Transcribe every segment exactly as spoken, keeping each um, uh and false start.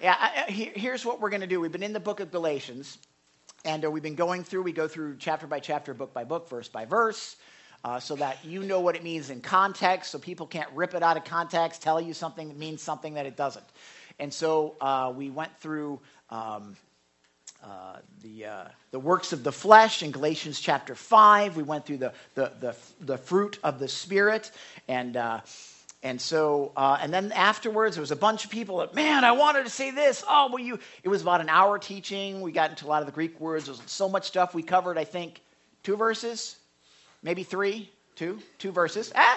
Yeah, I, I, here's what we're going to do. We've been in the book of Galatians, and uh, we've been going through, we go through chapter by chapter, book by book, verse by verse, uh, so that you know what it means in context, so people can't rip it out of context, tell you something that means something that it doesn't. And so uh, we went through um, uh, the uh, the works of the flesh in Galatians chapter five. We went through the the the, the fruit of the Spirit, and uh, And so, uh, and then afterwards, there was a bunch of people that, man, I wanted to say this. Oh, well, you, it was about an hour teaching. We got into a lot of the Greek words. There was so much stuff. We covered, I think, two verses, maybe three, two, two verses. Ah!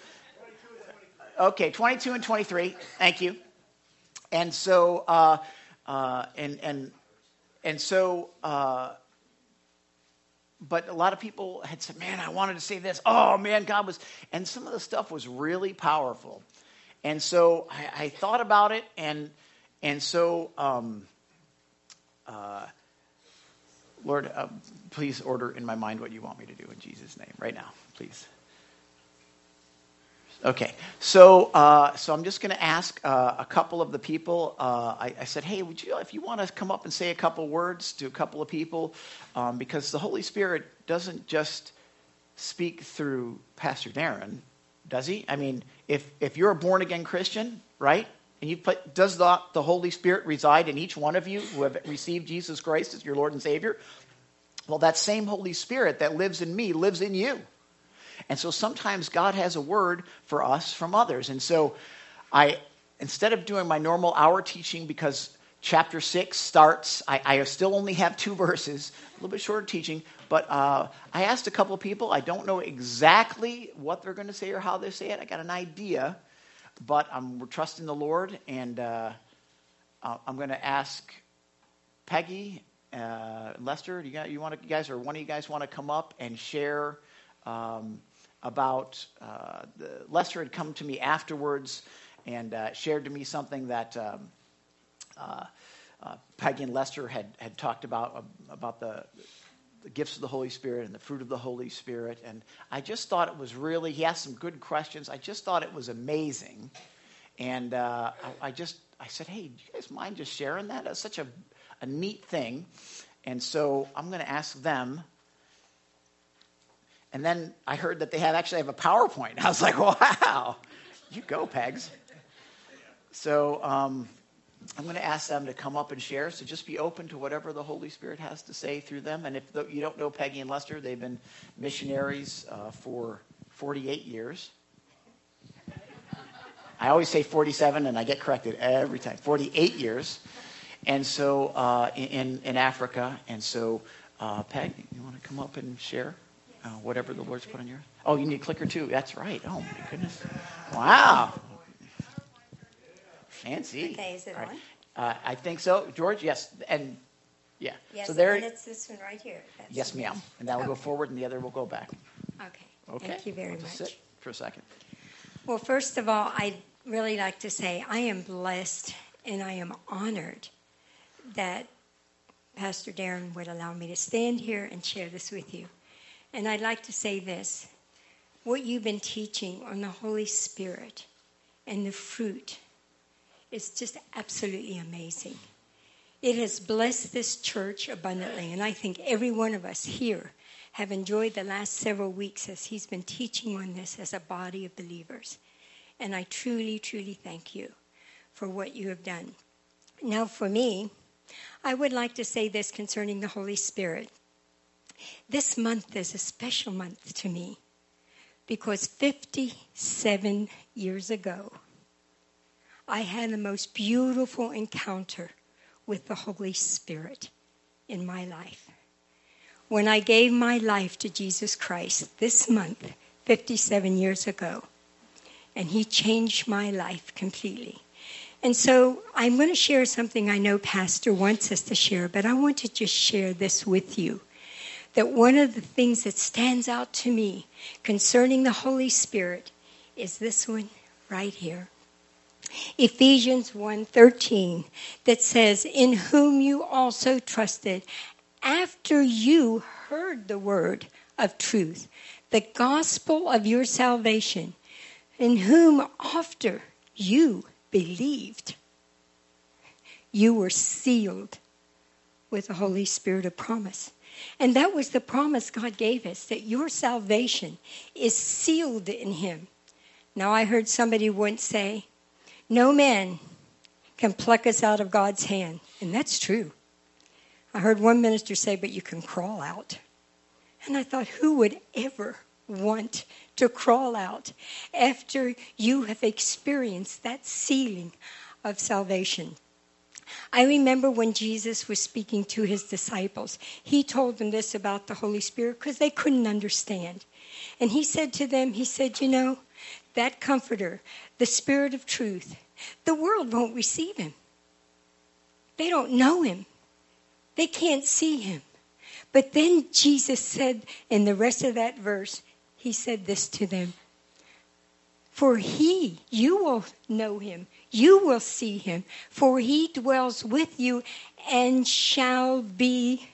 Okay, twenty-two and twenty-three. Thank you. And so, uh, uh, and, and, and so, uh, but a lot of people had said, man, I wanted to say this. Oh, man, God was... And some of the stuff was really powerful. And so I, I thought about it, and and so, um, uh, Lord, uh, please order in my mind what you want me to do in Jesus' name right now, please. Okay, so uh, so I'm just going to ask uh, a couple of the people. Uh, I, I said, hey, would you, if you want to come up and say a couple words to a couple of people, um, because the Holy Spirit doesn't just speak through Pastor Darren, does he? I mean, if if you're a born again Christian, right, and you put, does the the Holy Spirit reside in each one of you who have received Jesus Christ as your Lord and Savior? Well, that same Holy Spirit that lives in me lives in you. And so sometimes God has a word for us from others. And so I, instead of doing my normal hour teaching, because chapter six starts, I, I still only have two verses, a little bit shorter teaching, but uh, I asked a couple of people. I don't know exactly what they're going to say or how they say it. I got an idea, but I'm, we're trusting the Lord, and uh, I'm going to ask Peggy, uh, Lester, do you, guys, you, want to, you guys, or one of you guys want to come up and share Um, about, uh, the, Lester had come to me afterwards and uh, shared to me something that um, uh, uh, Peggy and Lester had, had talked about, uh, about the, the gifts of the Holy Spirit and the fruit of the Holy Spirit. And I just thought it was really, he asked some good questions. I just thought it was amazing. And uh, I, I just, I said, hey, do you guys mind just sharing that? That's such a, a neat thing. And so I'm going to ask them. And then I heard that they have actually have a PowerPoint. I was like, wow, you go, Pegs. So um, I'm going to ask them to come up and share. So just be open to whatever the Holy Spirit has to say through them. And if the, you don't know Peggy and Lester, they've been missionaries uh, for forty-eight years. I always say forty-seven, and I get corrected every time. forty-eight years. And so uh, in, in Africa. And so, uh, Peg, you want to come up and share? Uh, whatever the Lord's put on your... Oh, you need a clicker too. That's right. Oh, my goodness. Wow. Fancy. Okay, is it right. on? Uh, I think so. George, yes. And, yeah. Yes, so there, and it's this one right here. That's yes, ma'am. And that will okay. go forward, and the other will go back. Okay. Okay. Thank you very I'll much. Just sit for a second. Well, first of all, I'd really like to say I am blessed and I am honored that Pastor Darren would allow me to stand here and share this with you. And I'd like to say this. What you've been teaching on the Holy Spirit and the fruit is just absolutely amazing. It has blessed this church abundantly, and I think every one of us here have enjoyed the last several weeks as he's been teaching on this as a body of believers. And I truly, truly thank you for what you have done. Now, for me, I would like to say this concerning the Holy Spirit. This month is a special month to me because fifty-seven years ago, I had the most beautiful encounter with the Holy Spirit in my life. When I gave my life to Jesus Christ this month, fifty-seven years ago, and he changed my life completely. And so I'm going to share something I know Pastor wants us to share, but I want to just share this with you. That one of the things that stands out to me concerning the Holy Spirit is this one right here. Ephesians one thirteen, that says, in whom you also trusted after you heard the word of truth, the gospel of your salvation, in whom after you believed. you were sealed with the Holy Spirit of promise. And that was the promise God gave us, that your salvation is sealed in him. Now, I heard somebody once say, no man can pluck us out of God's hand. And that's true. I heard one minister say, but you can crawl out. And I thought, who would ever want to crawl out after you have experienced that sealing of salvation? I remember when Jesus was speaking to his disciples, he told them this about the Holy Spirit because they couldn't understand. And he said to them, he said, you know, that comforter, the Spirit of truth, the world won't receive him. They don't know him. They can't see him. But then Jesus said in the rest of that verse, he said this to them. For he, you will know him, you will see him, for he dwells with you and shall be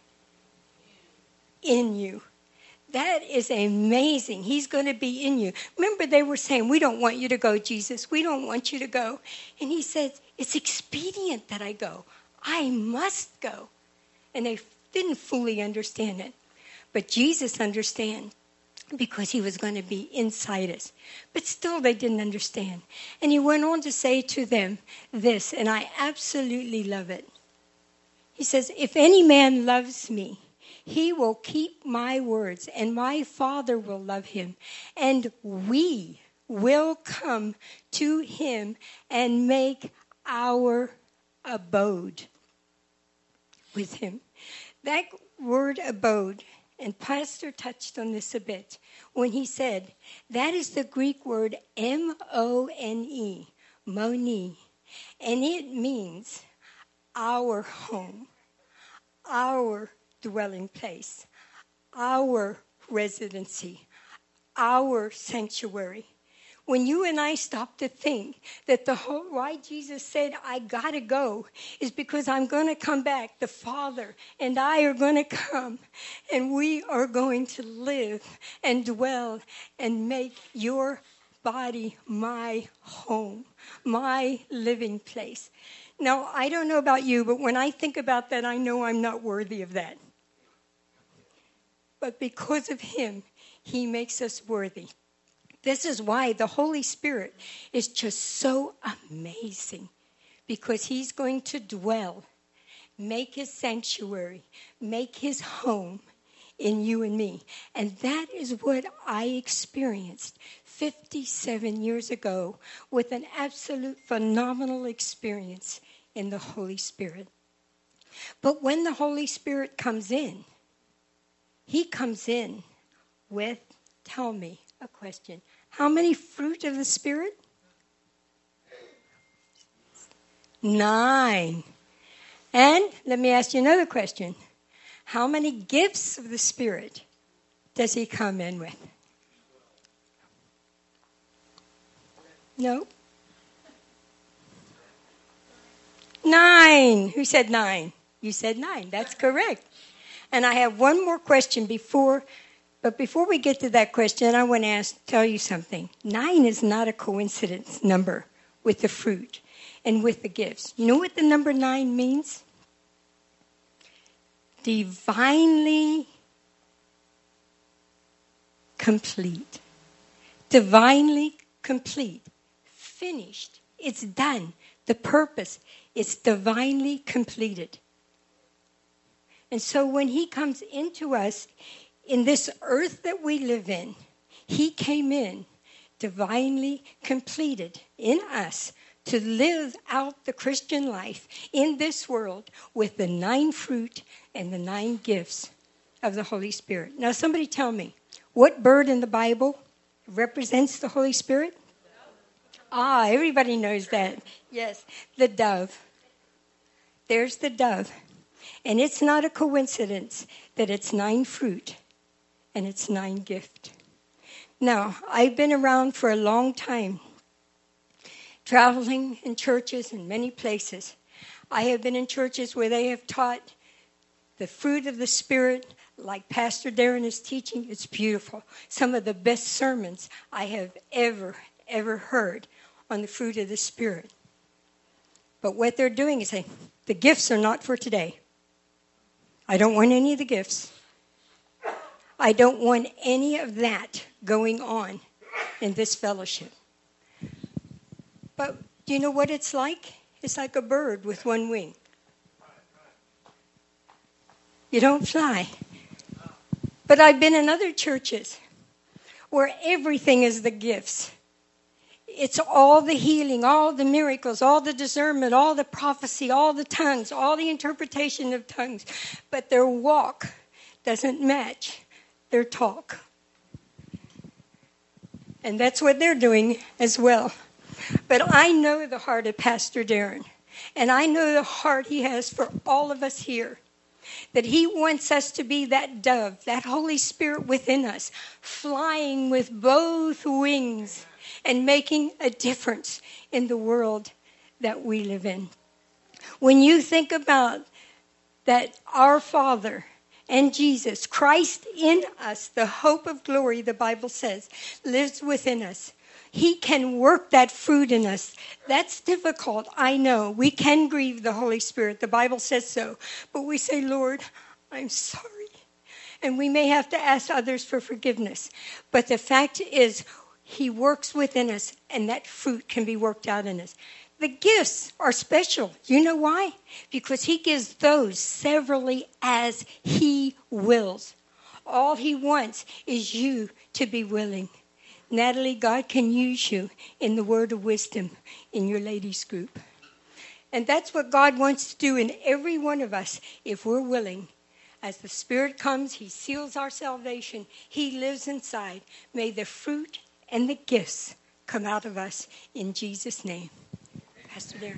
in you. That is amazing. He's going to be in you. Remember, they were saying, we don't want you to go, Jesus. We don't want you to go. And he said, it's expedient that I go. I must go. And they didn't fully understand it. But Jesus understands, because he was going to be inside us. But still they didn't understand. And he went on to say to them this, and I absolutely love it. He says, if any man loves me, he will keep my words, and my Father will love him. And we will come to him and make our abode with him. That word abode, and Pastor touched on this a bit when he said, that is the Greek word M O N E, moni. And it means our home, our dwelling place, our residency, our sanctuary. When you and I stop to think that the whole, why Jesus said, I got to go, is because I'm going to come back. The Father and I are going to come, and we are going to live and dwell and make your body my home, my living place. Now, I don't know about you, but when I think about that, I know I'm not worthy of that. But because of him, he makes us worthy. This is why the Holy Spirit is just so amazing, because he's going to dwell, make his sanctuary, make his home in you and me. And that is what I experienced fifty-seven years ago with an absolute phenomenal experience in the Holy Spirit. But when the Holy Spirit comes in, he comes in with, tell me, a question. How many fruit of the Spirit? Nine. And let me ask you another question. How many gifts of the Spirit does he come in with? No? Nine. Who said nine? You said nine. That's correct. And I have one more question before... But before we get to that question, I want to ask, tell you something. Nine is not a coincidence number with the fruit and with the gifts. You know what the number nine means? Divinely complete. Divinely complete. Finished. It's done. The purpose is divinely completed. And so when he comes into us, in this earth that we live in, he came in divinely completed in us to live out the Christian life in this world with the nine fruit and the nine gifts of the Holy Spirit. Now, somebody tell me, what bird in the Bible represents the Holy Spirit? Ah, everybody knows that. Yes, the dove. There's the dove. And it's not a coincidence that it's nine fruit and it's nine gift. Now, I've been around for a long time, traveling in churches in many places. I have been in churches where they have taught the fruit of the Spirit, like Pastor Darren is teaching. It's beautiful. Some of the best sermons I have ever, ever heard on the fruit of the Spirit. But what they're doing is saying, The gifts are not for today. I don't want any of the gifts. I don't want any of that going on in this fellowship. But do you know what it's like? It's like a bird with one wing. You don't fly. But I've been in other churches where everything is the gifts. It's all the healing, all the miracles, all the discernment, all the prophecy, all the tongues, all the interpretation of tongues. But their walk doesn't match their talk. And that's what they're doing as well. But I know the heart of Pastor Darren. And I know the heart he has for all of us here. That he wants us to be that dove, that Holy Spirit within us, flying with both wings and making a difference in the world that we live in. When you think about that our Father and Jesus, Christ in us, the hope of glory, the Bible says, lives within us. He can work that fruit in us. That's difficult, I know. We can grieve the Holy Spirit. The Bible says so. But we say, Lord, I'm sorry. And we may have to ask others for forgiveness. But the fact is, he works within us, and that fruit can be worked out in us. The gifts are special. You know why? Because he gives those severally as he wills. All he wants is you to be willing. Natalie, God can use you in the word of wisdom in your ladies group. And that's what God wants to do in every one of us if we're willing. As the Spirit comes, he seals our salvation. He lives inside. May the fruit and the gifts come out of us in Jesus' name. Pastor Darren.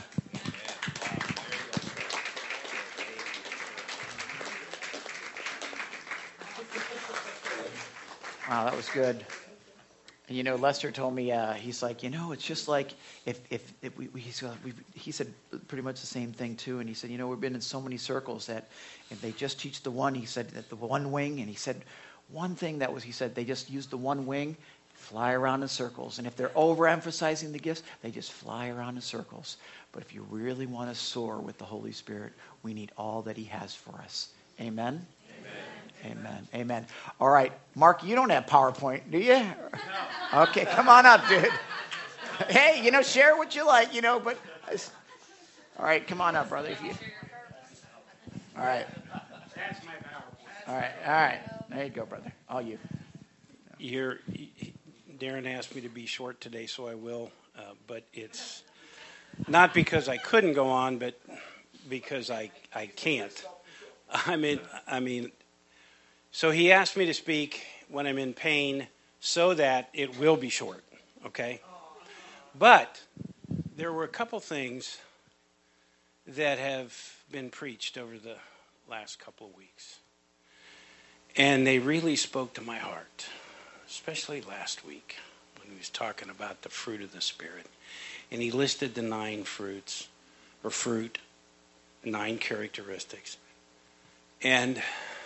Wow, that was good. And, you know, Lester told me, uh, he's like, you know, it's just like if, if, if we, we, he's, uh, we, he said pretty much the same thing too. And he said, you know, we've been in so many circles that if they just teach the one, he said that the one wing, and he said one thing that was, he said they just use the one wing, fly around in circles. And if they're overemphasizing the gifts, they just fly around in circles. But if you really want to soar with the Holy Spirit, we need all that he has for us. Amen? Amen. Amen. All right. Mark, you don't have PowerPoint, do you? No. Okay, come on up, dude. Hey, you know, share what you like, you know, but... All right, come on up, brother. If you... All right. That's my PowerPoint. All right, all right. There you go, brother. All you. You're, Darren asked me to be short today, so I will. Uh, but it's not because I couldn't go on, but because I, I can't. I mean, I mean... So he asked me to speak when I'm in pain so that it will be short, okay? But there were a couple things that have been preached over the last couple of weeks. And they really spoke to my heart, especially last week when he was talking about the fruit of the Spirit. And he listed the nine fruits, or fruit, nine characteristics. And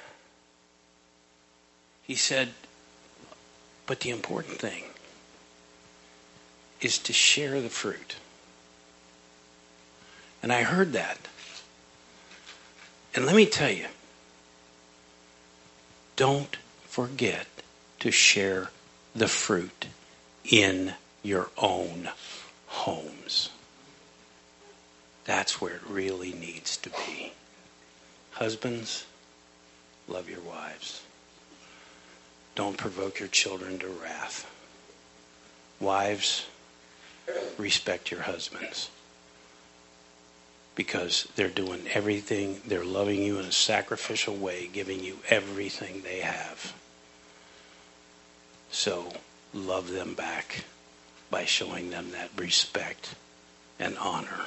he said, but the important thing is to share the fruit. And I heard that. And let me tell you, don't forget to share the fruit in your own homes. That's where it really needs to be. Husbands, love your wives. Don't provoke your children to wrath. Wives, respect your husbands. Because they're doing everything, they're loving you in a sacrificial way, giving you everything they have. So, love them back by showing them that respect and honor.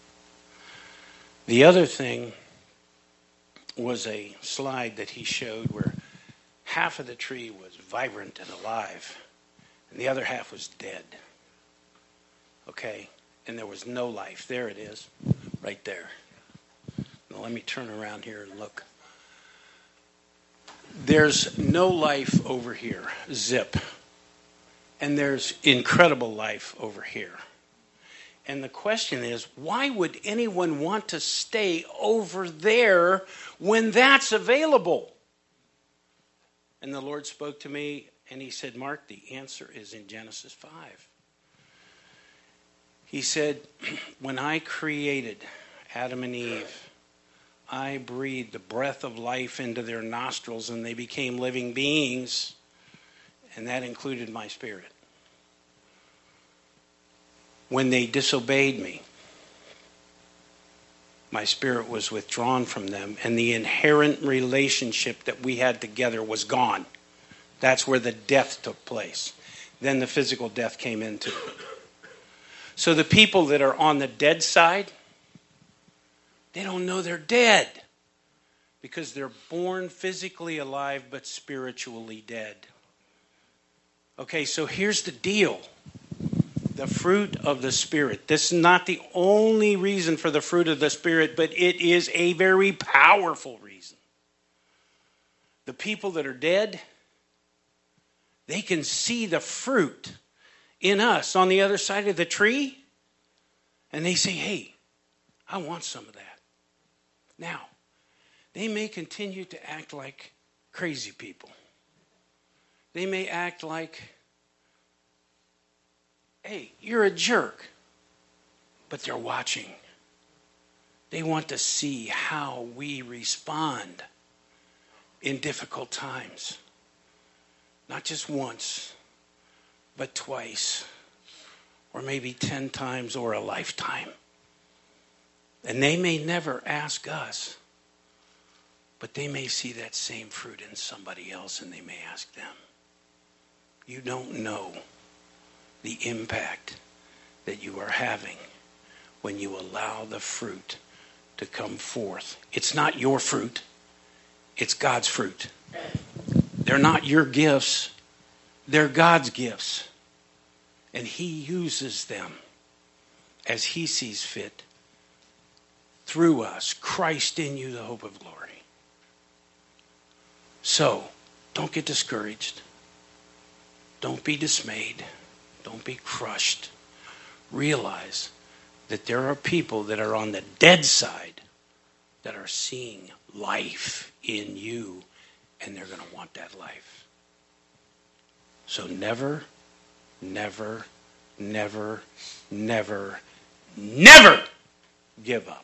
The other thing was a slide that he showed where half of the tree was vibrant and alive, and the other half was dead. Okay? And there was no life. There it is, right there. Now let me turn around here and look. There's no life over here, zip. And there's incredible life over here. And the question is, why would anyone want to stay over there when that's available? And the Lord spoke to me and he said, Mark, the answer is in Genesis five. He said, when I created Adam and Eve, I breathed the breath of life into their nostrils and they became living beings. And that included my spirit. When they disobeyed me, my spirit was withdrawn from them, and the inherent relationship that we had together was gone. That's where the death took place. Then the physical death came into it. So the people that are on the dead side, they don't know they're dead because they're born physically alive but spiritually dead. Okay, so here's the deal. The fruit of the Spirit. This is not the only reason for the fruit of the Spirit, but it is a very powerful reason. The people that are dead, they can see the fruit in us on the other side of the tree, and they say, hey, I want some of that. Now, they may continue to act like crazy people. They may act like, hey, you're a jerk. But they're watching. They want to see how we respond in difficult times. Not just once, but twice, or maybe ten times, or a lifetime. And they may never ask us, but they may see that same fruit in somebody else and they may ask them. You don't know the impact that you are having when you allow the fruit to come forth. It's not your fruit. It's God's fruit. They're not your gifts. They're God's gifts. And he uses them as he sees fit through us. Christ in you, the hope of glory. So, don't get discouraged. Don't be dismayed. Don't be crushed. Realize that there are people that are on the dead side that are seeing life in you, and they're going to want that life. So never, never, never, never, never give up.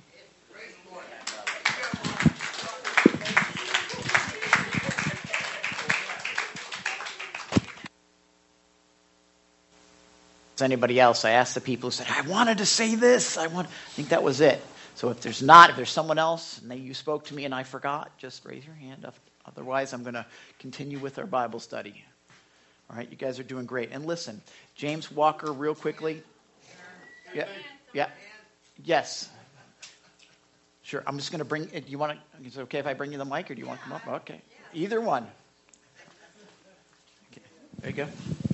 Anybody else? I asked the people who said, I wanted to say this. I want. I think that was it. So if there's not, if there's someone else and they, you spoke to me and I forgot, just raise your hand. Otherwise, I'm going to continue with our Bible study. All right, you guys are doing great. And listen, James Walker, real quickly. Yeah, yeah, yes. Sure. I'm just going to bring. Do you want to? Is it okay if I bring you the mic, or do you want to come up? Okay, either one. Okay. There you go.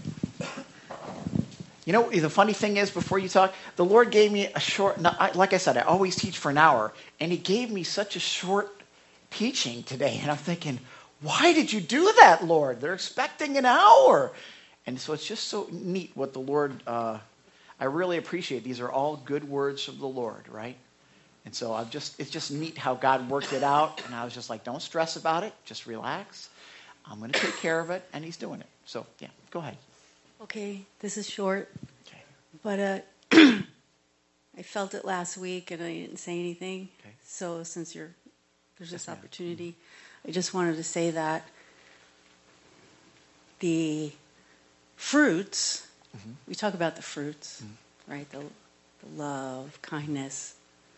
You know, the funny thing is, before you talk, the Lord gave me a short, like I said, I always teach for an hour, and he gave me such a short teaching today, and I'm thinking, why did you do that, Lord? They're expecting an hour. And so it's just so neat what the Lord, uh, I really appreciate. These are all good words from the Lord, right? And so I've just, it's just neat how God worked it out, and I was just like, don't stress about it, just relax. I'm going to take care of it, and he's doing it. So, yeah, go ahead. Okay, this is short, Okay. but uh, I felt it last week and I didn't say anything. Okay. So since you're there's this Yes, ma'am. opportunity, I just wanted to say that the fruits, Mm-hmm. we talk about the fruits, Mm-hmm. right? The, the love, kindness.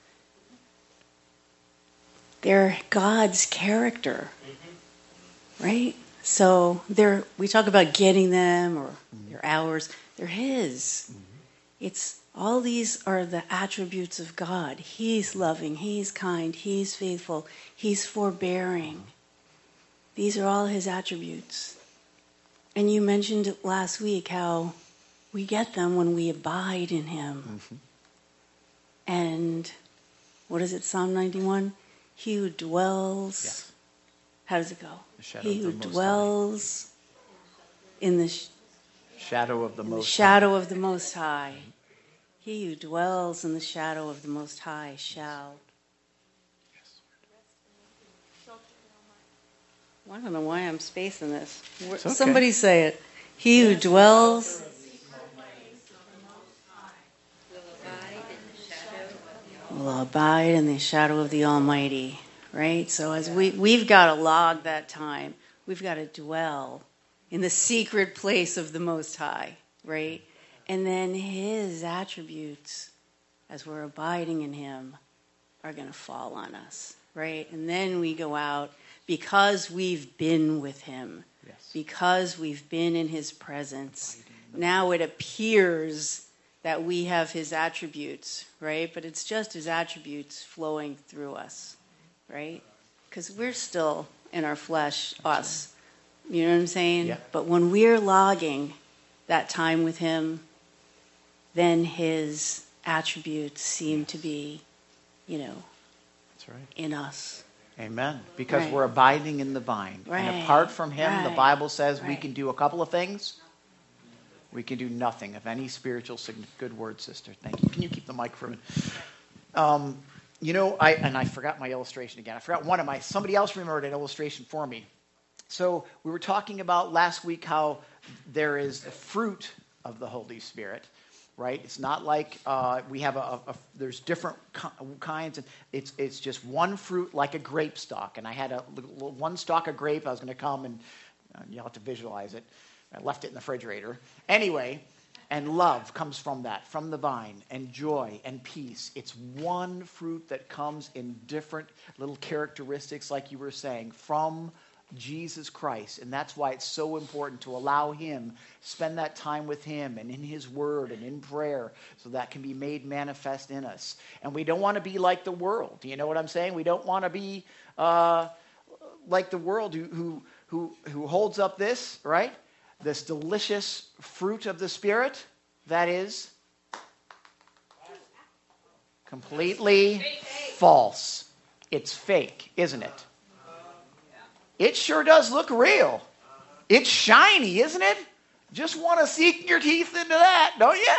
They're God's character, mm-hmm. right? So they're, we talk about getting them or mm-hmm. they're ours. They're his. Mm-hmm. It's all these are the attributes of God. He's loving. He's kind. He's faithful. He's forbearing. Mm-hmm. These are all his attributes. And you mentioned last week how we get them when we abide in him. Mm-hmm. And what is it, Psalm ninety-one? He who dwells... Yes. How does it go? He who of dwells in the sh- shadow of the in Most the shadow High. of the Most High. He who dwells in the shadow of the Most High shall. I don't know why I'm spacing this. okay. Somebody say it. He who dwells will abide in the shadow of the Almighty. Right? So as we, we've got to log that time. We've got to dwell in the secret place of the Most High. Right? And then his attributes, as we're abiding in him, are going to fall on us. Right? And then we go out because we've been with him. Yes. Because we've been in his presence. Now it appears that we have his attributes, right? But it's just his attributes flowing through us, right? Because we're still in our flesh, us. You know what I'm saying? Yeah. But when we're logging that time with him, then his attributes seem to be, you know, That's right. in us. Amen. Because Right. we're abiding in the vine. Right. And apart from him, the Right. Bible says we Right. can do a couple of things. We can do nothing of any spiritual significance. Good word, sister. Thank you. Can you keep the mic for a minute? Um, you know, I and I forgot my illustration again. I forgot one of my, somebody else remembered an illustration for me. So we were talking about last week how there is the fruit of the Holy Spirit, right? It's not like uh, we have a, a, a there's different kinds, and it's it's just one fruit like a grape stalk. And I had a little, one stalk of grape. I was going to come and uh, you'll have to visualize it. I left it in the refrigerator. Anyway, and love comes from that, from the vine, and joy and peace. It's one fruit that comes in different little characteristics, like you were saying, from Jesus Christ. And that's why it's so important to allow him, spend that time with him and in his word and in prayer, so that can be made manifest in us. And we don't want to be like the world. You know what I'm saying? We don't want to be uh, like the world who, who, who, who holds up this, right? This delicious fruit of the Spirit, that is completely false. It's fake, isn't it? It sure does look real. It's shiny, isn't it? Just want to sink your teeth into that, don't you?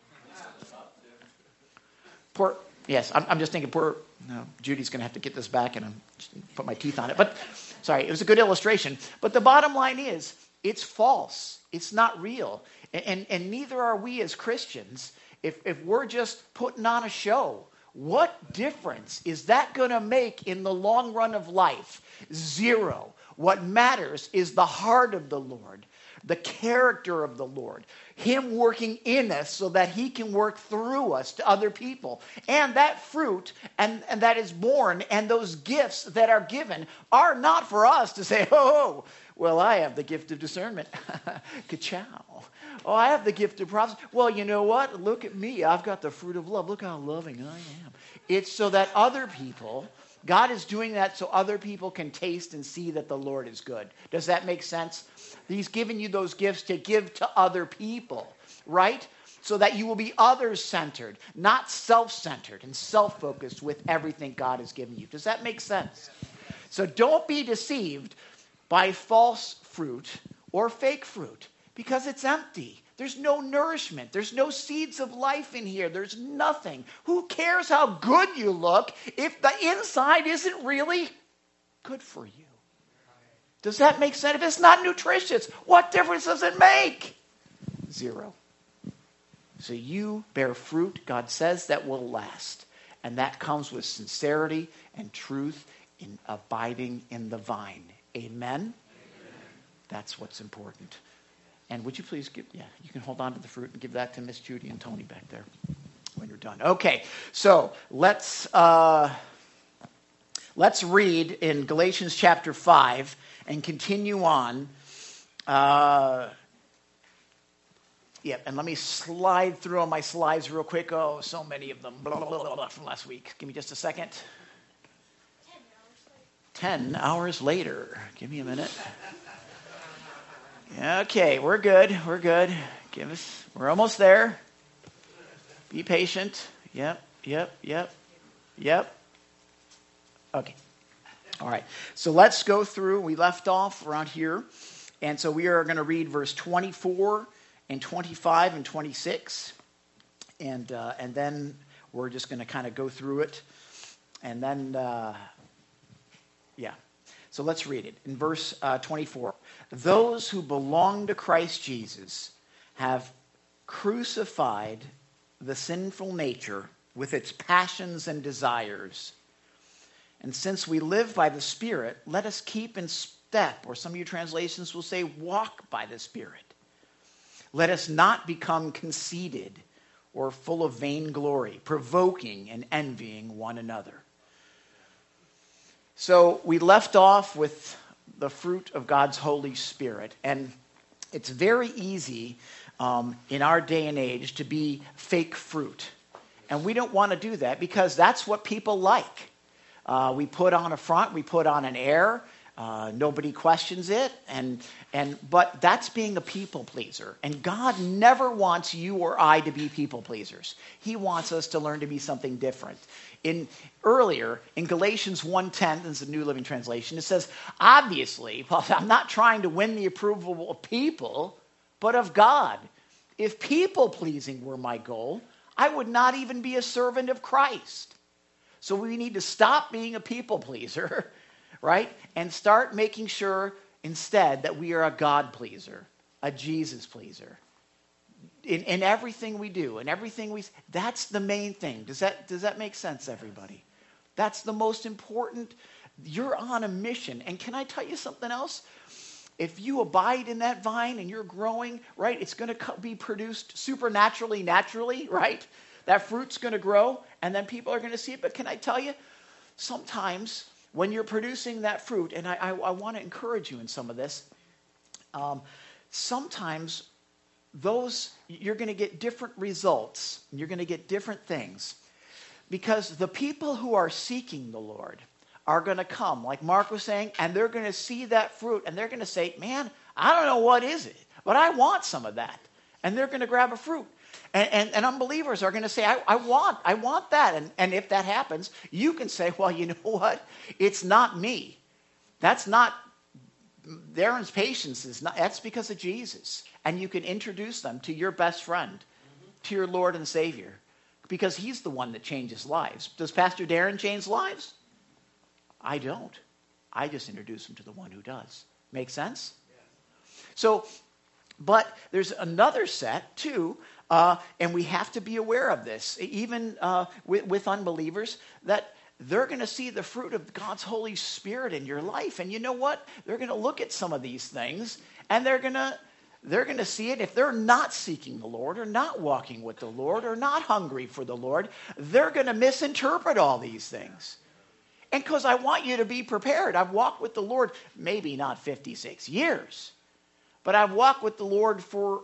Poor, yes, I'm, I'm just thinking poor, no, Judy's going to have to get this back and I'm put my teeth on it. But, sorry, it was a good illustration. But the bottom line is, it's false. It's not real. And, and, and neither are we as Christians if, if we're just putting on a show. What difference is that going to make in the long run of life? Zero. What matters is the heart of the Lord, the character of the Lord, him working in us so that he can work through us to other people. And that fruit and, and that is born and those gifts that are given are not for us to say, oh, well, I have the gift of discernment. Ka-chow. Oh, I have the gift of prophecy. Well, you know what? Look at me. I've got the fruit of love. Look how loving I am. It's so that other people, God is doing that so other people can taste and see that the Lord is good. Does that make sense? He's given you those gifts to give to other people, right? So that you will be others-centered, not self-centered and self-focused with everything God has given you. Does that make sense? So don't be deceived by false fruit or fake fruit, because it's empty. There's no nourishment. There's no seeds of life in here. There's nothing. Who cares how good you look if the inside isn't really good for you? Does that make sense? If it's not nutritious, what difference does it make? Zero. So you bear fruit, God says, that will last. And that comes with sincerity and truth in abiding in the vine. Amen? Amen. That's what's important. And would you please give, yeah, you can hold on to the fruit and give that to Miss Judy and Tony back there when you're done. Okay, so let's uh, let's read in Galatians chapter five and continue on. Uh, yeah, and let me slide through on my slides real quick. Oh, so many of them blah, blah, blah, blah, from last week. Give me just a second. Ten hours later. Give me a minute. Okay, we're good. We're good. Give us. We're almost there. Be patient. Yep. Yep. Yep. Yep. Okay. All right. So let's go through. We left off around here, and so we are going to read verse twenty-four and twenty-five and twenty-six. And, uh, and then we're just going to kind of go through it. And then, uh, yeah. So let's read it. In verse uh, twenty-four, those who belong to Christ Jesus have crucified the sinful nature with its passions and desires. And since we live by the Spirit, let us keep in step, or some of your translations will say walk by the Spirit. Let us not become conceited or full of vainglory, provoking and envying one another. So we left off with the fruit of God's Holy Spirit. And it's very easy um, in our day and age to be fake fruit. And we don't want to do that because that's what people like. Uh, we put on a front, we put on an air. Uh, nobody questions it, and and but that's being a people pleaser. And God never wants you or I to be people pleasers. He wants us to learn to be something different. In earlier in Galatians one ten, this is the New Living Translation, it says, obviously, I'm not trying to win the approval of people, but of God. If people pleasing were my goal, I would not even be a servant of Christ. So we need to stop being a people pleaser, right? And start making sure instead that we are a God pleaser, a Jesus pleaser. In, in everything we do, in everything we, that's the main thing. Does that, does that make sense, everybody? That's the most important. You're on a mission. And can I tell you something else? If you abide in that vine and you're growing, right, it's going to be produced supernaturally, naturally, right? That fruit's going to grow, and then people are going to see it. But can I tell you, sometimes when you're producing that fruit, and I, I, I want to encourage you in some of this, um, sometimes those, you're going to get different results. You're going to get different things. Because the people who are seeking the Lord are going to come, like Mark was saying, and they're going to see that fruit, and they're going to say, man, I don't know what is it, but I want some of that. And they're going to grab a fruit. And, and, and unbelievers are going to say, I, I want, I want that. And, and if that happens, you can say, well, you know what? It's not me. That's not, Darren's patience is not, that's because of Jesus. And you can introduce them to your best friend, mm-hmm. to your Lord and Savior, because he's the one that changes lives. Does Pastor Darren change lives? I don't. I just introduce them to the one who does. Make sense? Yeah. So, but there's another set too, uh, and we have to be aware of this, even uh, with, with unbelievers, that they're going to see the fruit of God's Holy Spirit in your life. And you know what? They're going to look at some of these things, and they're going to they're going to see it. If they're not seeking the Lord, or not walking with the Lord, or not hungry for the Lord, they're going to misinterpret all these things. And because I want you to be prepared. I've walked with the Lord, maybe not fifty-six years, but I've walked with the Lord for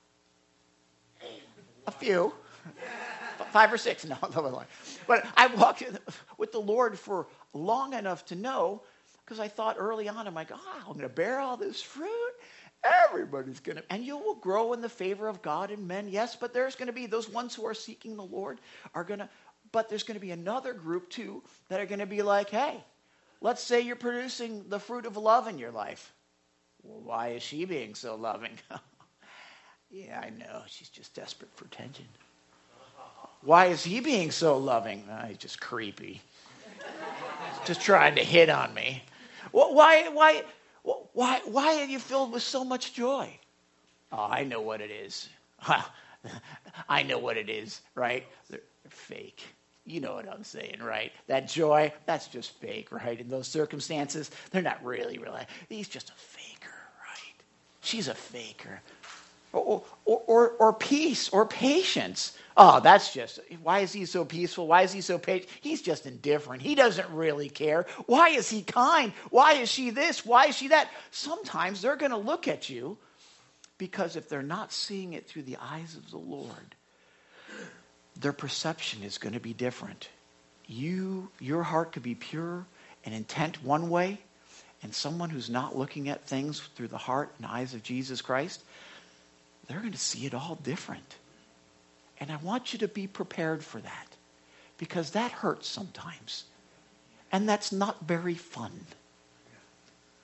a few, five or six, no, but I've walked with the Lord for long enough to know, because I thought early on, I'm like, oh, I'm going to bear all this fruit. Everybody's going to, and you will grow in the favor of God and men, yes, but there's going to be those ones who are seeking the Lord are going to, but there's going to be another group too that are going to be like, hey, let's say you're producing the fruit of love in your life. Well, why is she being so loving? Yeah, I know. She's just desperate for attention. Why is he being so loving? Oh, he's just creepy. Just trying to hit on me. Why, why, why, why are you filled with so much joy? Oh, I know what it is. I know what it is, right? They're fake. You know what I'm saying, right? That joy, that's just fake, right? In those circumstances, they're not really, really. He's just a faker, right? She's a faker. Or, or, or, or peace or patience. Oh, that's just, why is he so peaceful? Why is he so patient? He's just indifferent. He doesn't really care. Why is he kind? Why is she this? Why is she that? Sometimes they're going to look at you because if they're not seeing it through the eyes of the Lord, their perception is going to be different. You, your heart could be pure and intent one way, and someone who's not looking at things through the heart and eyes of Jesus Christ, they're going to see it all different. And I want you to be prepared for that, because that hurts sometimes. And that's not very fun.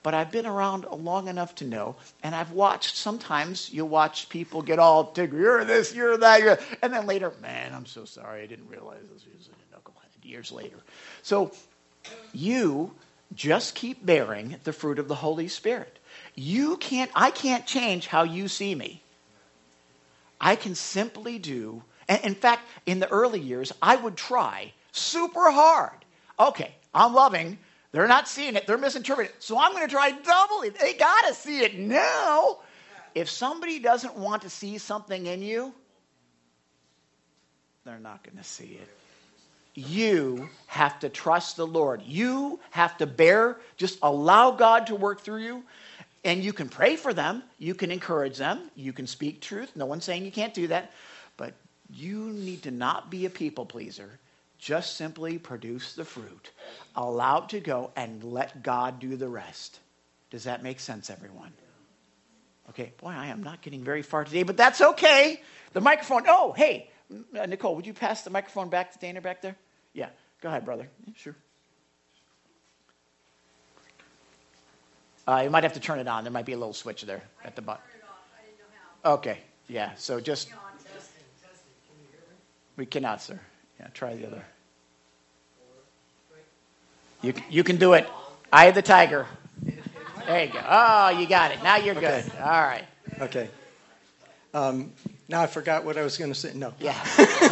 But I've been around long enough to know, and I've watched, sometimes you'll watch people get all, you're this, you're that, you're, and then later, man, I'm so sorry, I didn't realize this was a knucklehead, years later. So you just keep bearing the fruit of the Holy Spirit. You can't, I can't change how you see me. I can simply do, and in fact, in the early years, I would try super hard. Okay, I'm loving. They're not seeing it. They're misinterpreting it. So I'm going to try double it. They got to see it now. If somebody doesn't want to see something in you, they're not going to see it. You have to trust the Lord. You have to bear, just allow God to work through you. And you can pray for them. You can encourage them. You can speak truth. No one's saying you can't do that. But you need to not be a people pleaser. Just simply produce the fruit. Allow it to go and let God do the rest. Does that make sense, everyone? Okay, boy, I am not getting very far today, but that's okay. The microphone. Oh, hey, Nicole, would you pass the microphone back to Dana back there? Yeah, go ahead, brother. Yeah, sure. Uh, you might have to turn it on. There might be a little switch there at the bottom. Okay, yeah, so just... We cannot, sir. Yeah, try the other. You you can do it. Eye of the tiger. There you go. Oh, you got it. Now you're good. Okay. All right. Okay. Um, now I forgot what I was going to say. No. Yeah.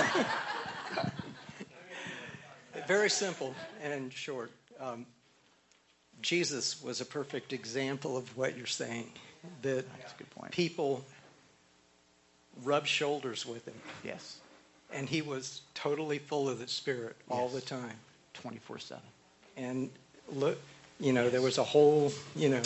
Very simple and short. Um, Jesus was a perfect example of what you're saying. That That's a good point. people rubbed shoulders with him. Yes. And he was totally full of the Spirit all Yes. the time. twenty-four seven. And look, you know, there was a whole, you know,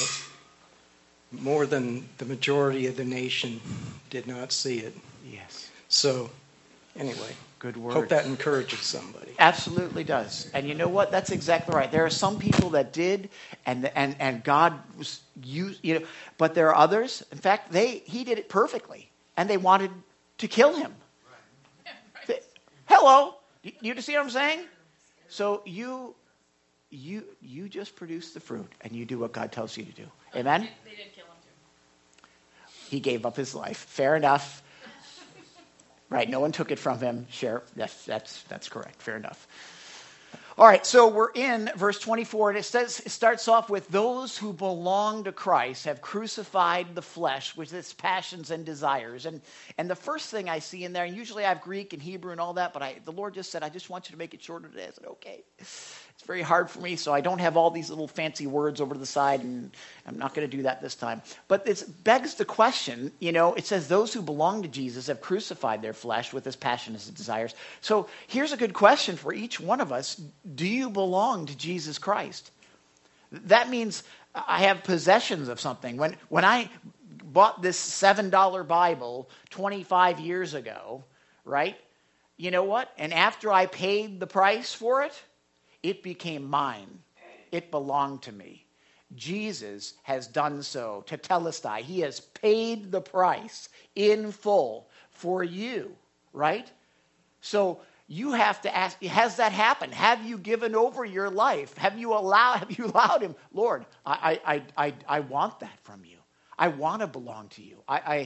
more than the majority of the nation did not see it. Yes. So, anyway, Good word. hope that encourages somebody. Absolutely does. And you know what? That's exactly right. There are some people that did, and and and God was used, you know, but there are others. In fact, they he did it perfectly, and they wanted to kill him. Right. Hello, you, you see what I'm saying? So you you you just produce the fruit, and you do what God tells you to do. Amen. They did kill him too. He gave up his life. Fair enough. Right, no one took it from him. Sure, that's, that's, that's correct. Fair enough. All right, so we're in verse twenty-four, and it says it starts off with, those who belong to Christ have crucified the flesh with its passions and desires. And and the first thing I see in there, and usually I have Greek and Hebrew and all that, but I, the Lord just said, I just want you to make it shorter today. I said, okay. It's very hard for me, so I don't have all these little fancy words over to the side, and I'm not going to do that this time. But it begs the question, you know, it says those who belong to Jesus have crucified their flesh with its passions and desires. So here's a good question for each one of us. Do you belong to Jesus Christ? That means I have possessions of something. When, when I bought this seven dollar Bible twenty-five years ago, right, you know what? And after I paid the price for it, it became mine. It belonged to me. Jesus has done so. Tetelestai. He has paid the price in full for you, right? So you have to ask, has that happened? Have you given over your life? Have you allowed, have you allowed him? Lord, I, I, I, I want that from you. I want to belong to you. I, I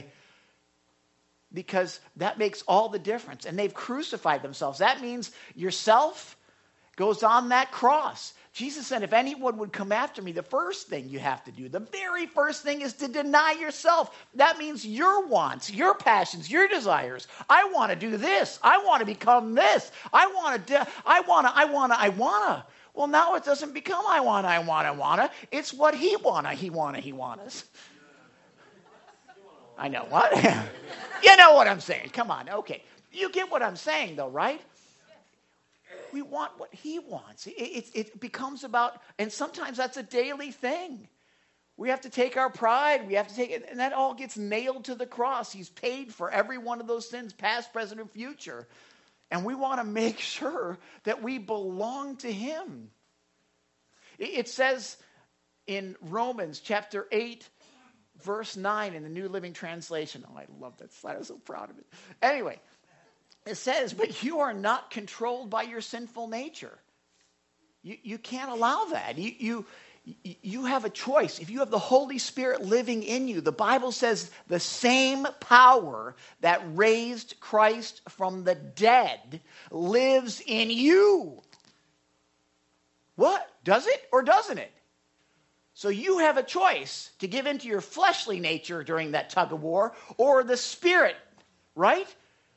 because that makes all the difference. And they've crucified themselves. That means yourself goes on that cross. Jesus said, if anyone would come after me, the first thing you have to do, the very first thing is to deny yourself. That means your wants, your passions, your desires. I want to do this. I want to become this. I want to, de- I want to, I want to, I want to. Well, now it doesn't become I want to, I want to, I want to. It's what he want to, he want to, he want us. I know what? You know what I'm saying. Come on. Okay. You get what I'm saying though, right? We want what he wants. It, it, it becomes about, and sometimes that's a daily thing. We have to take our pride. We have to take it, and that all gets nailed to the cross. He's paid for every one of those sins, past, present, and future. And we want to make sure that we belong to him. It, it says in Romans chapter eight, verse nine in the New Living Translation. Oh, I love that slide. I'm so proud of it. Anyway. It says, but you are not controlled by your sinful nature. You, you can't allow that. You, you, y- you have a choice. If you have the Holy Spirit living in you, the Bible says the same power that raised Christ from the dead lives in you. What? Does it or doesn't it? So you have a choice to give into your fleshly nature during that tug of war or the Spirit, right?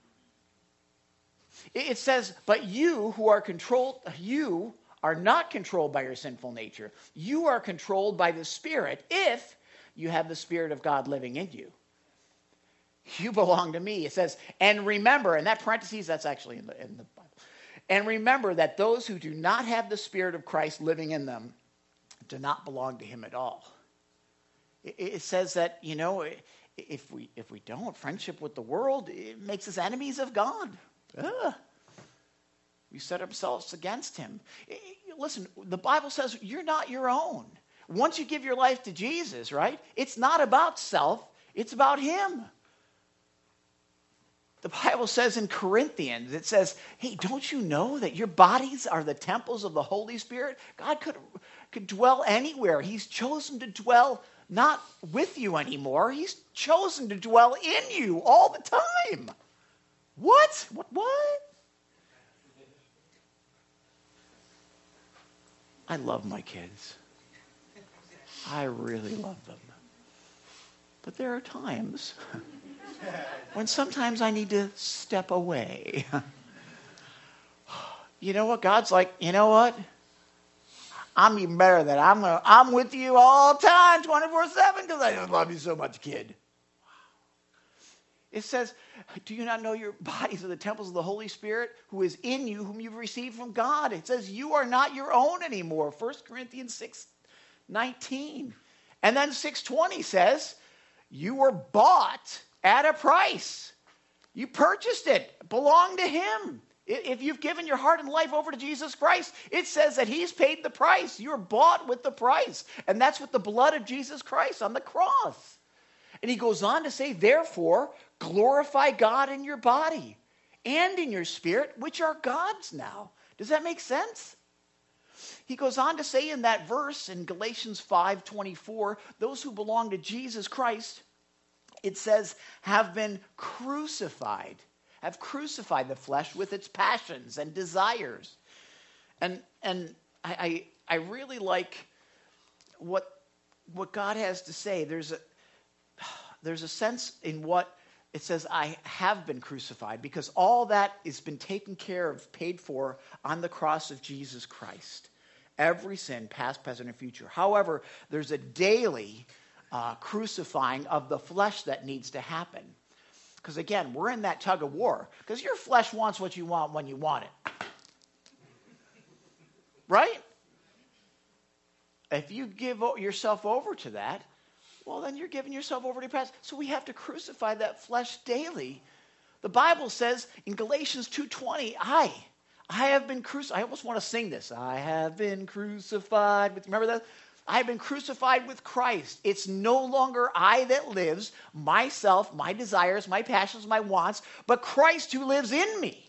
It says, but you who are controlled, you are not controlled by your sinful nature. You are controlled by the Spirit if you have the Spirit of God living in you. You belong to me. It says, and remember, and that parentheses, that's actually in the, in the Bible. And remember that those who do not have the Spirit of Christ living in them do not belong to him at all. It, it says that, you know, if we if we don't, friendship with the world, it makes us enemies of God. Ugh. We set ourselves against him. Listen, the Bible says you're not your own. Once you give your life to Jesus, right, it's not about self, it's about him. The Bible says in Corinthians, it says, hey, don't you know that your bodies are the temples of the Holy Spirit? God could, could dwell anywhere. He's chosen to dwell not with you anymore. He's chosen to dwell in you all the time. What? What? What? I love my kids. I really love them. But there are times when sometimes I need to step away. You know what? God's like, you know what? I'm even better than that. I'm gonna, I'm with you all the time, twenty-four seven, because I just love you so much, kid. It says, do you not know your bodies are the temples of the Holy Spirit who is in you, whom you've received from God? It says you are not your own anymore. First Corinthians six nineteen. And then six twenty says, you were bought at a price. You purchased it. It belonged to him. If you've given your heart and life over to Jesus Christ, it says that he's paid the price. You're bought with the price. And that's with the blood of Jesus Christ on the cross. And he goes on to say, therefore, glorify God in your body and in your spirit, which are God's now. Does that make sense? He goes on to say in that verse in Galatians five twenty-four, those who belong to Jesus Christ, it says, have been crucified, have crucified the flesh with its passions and desires. And and I I, I really like what what God has to say. There's a there's a sense in what it says, I have been crucified, because all that has been taken care of, paid for on the cross of Jesus Christ. Every sin, past, present, and future. However, there's a daily uh, crucifying of the flesh that needs to happen. Because again, we're in that tug of war. Because your flesh wants what you want when you want it. Right? If you give yourself over to that, well, then you're giving yourself over to your past. So we have to crucify that flesh daily. The Bible says in Galatians two twenty, I, I have been crucified. I almost want to sing this. I have been crucified with, remember that? I have been crucified with Christ. It's no longer I that lives, myself, my desires, my passions, my wants, but Christ who lives in me.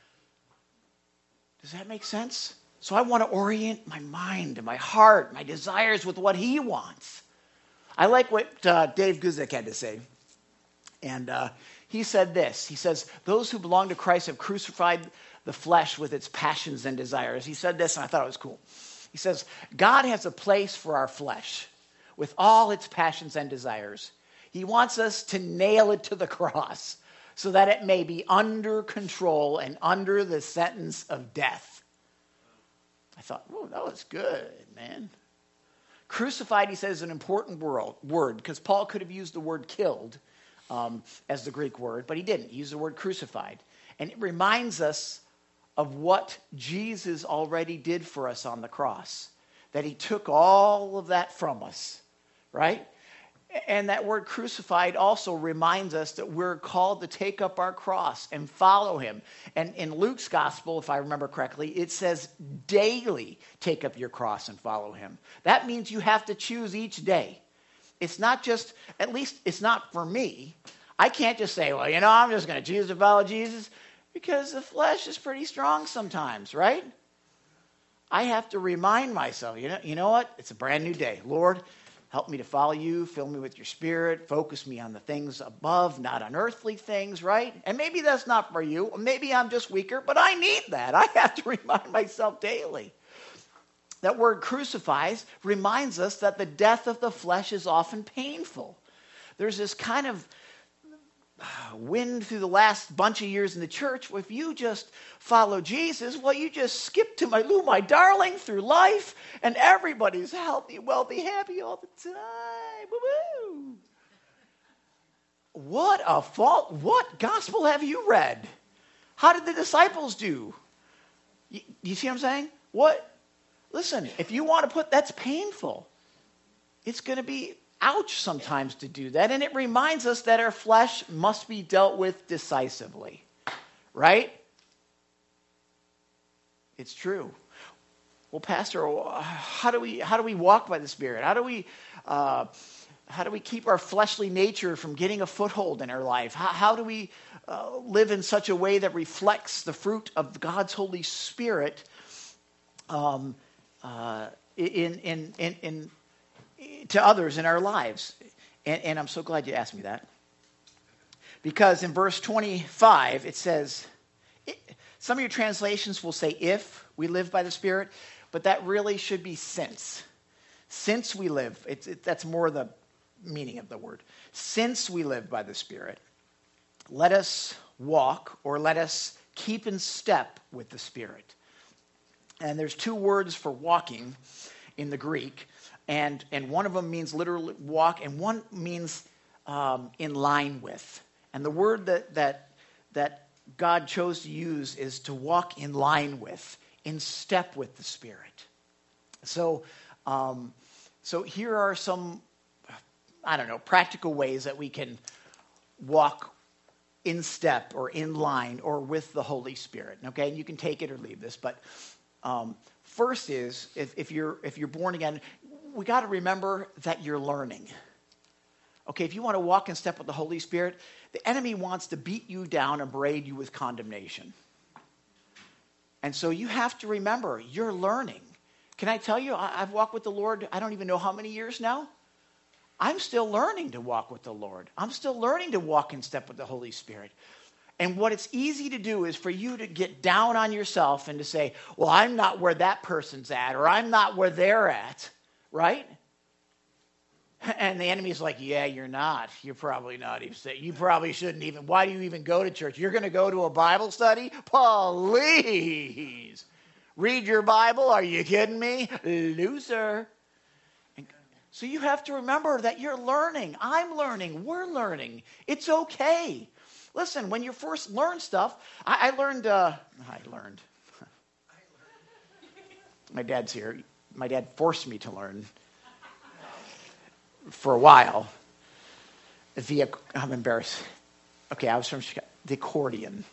Does that make sense? So I want to orient my mind and my heart, my desires with what he wants. I like what uh, Dave Guzik had to say. And uh, he said this. He says, those who belong to Christ have crucified the flesh with its passions and desires. He said this, and I thought it was cool. He says, God has a place for our flesh with all its passions and desires. He wants us to nail it to the cross so that it may be under control and under the sentence of death. I thought, oh, that was good, man. Crucified, he says, is an important word, because Paul could have used the word killed um, as the Greek word, but he didn't. He used the word crucified. And it reminds us of what Jesus already did for us on the cross, that he took all of that from us, right? And that word crucified also reminds us that we're called to take up our cross and follow him. And in Luke's gospel, if I remember correctly, it says daily take up your cross and follow him. That means you have to choose each day. It's not just, at least it's not for me. I can't just say, well, you know, I'm just going to choose to follow Jesus, because the flesh is pretty strong sometimes, right? I have to remind myself, you know, you know what? It's a brand new day. Lord, help me to follow you. Fill me with your spirit. Focus me on the things above, not on earthly things, right? And maybe that's not for you. Maybe I'm just weaker, but I need that. I have to remind myself daily. That word crucifies reminds us that the death of the flesh is often painful. There's this kind of wind through the last bunch of years in the church. Well, if you just follow Jesus, well, you just skip to my Lou, my darling, through life, and everybody's healthy, wealthy, happy all the time. Woo-woo. What a fault. What gospel have you read? How did the disciples do? You, you see what I'm saying? What? Listen, if you want to put, that's painful. It's going to be ouch sometimes to do that. And it reminds us that our flesh must be dealt with decisively. Right? It's true. Well, Pastor, how do we how do we walk by the Spirit? How do we uh, how do we keep our fleshly nature from getting a foothold in our life? How, how do we uh, live in such a way that reflects the fruit of God's Holy Spirit um, uh, in in in in to others in our lives? And, and I'm so glad you asked me that. Because in verse twenty-five, it says, it, some of your translations will say if we live by the Spirit, but that really should be since. Since we live, it's, it, that's more the meaning of the word. Since we live by the Spirit, let us walk, or let us keep in step with the Spirit. And there's two words for walking in the Greek. And and one of them means literally walk, and one means um, in line with. And the word that that that God chose to use is to walk in line with, in step with the Spirit. So, um, so here are some, I don't know, practical ways that we can walk in step or in line or with the Holy Spirit. Okay, and you can take it or leave this, but um, first is if, if you're if you're born again, we got to remember that you're learning. Okay, if you want to walk in step with the Holy Spirit, the enemy wants to beat you down and braid you with condemnation. And so you have to remember, you're learning. Can I tell you, I, I've walked with the Lord, I don't even know how many years now. I'm still learning to walk with the Lord. I'm still learning to walk in step with the Holy Spirit. And what it's easy to do is for you to get down on yourself and to say, well, I'm not where that person's at, or I'm not where they're at. Right? And the enemy's like, yeah, you're not. You're probably not even. You probably shouldn't even. Why do you even go to church? You're going to go to a Bible study? Please. Read your Bible? Are you kidding me? Loser. And so you have to remember that you're learning. I'm learning. We're learning. It's okay. Listen, when you first learn stuff, I, I learned, uh, I learned. My dad's here. My dad forced me to learn for a while. The, I'm embarrassed. Okay, I was from Chicago. The accordion.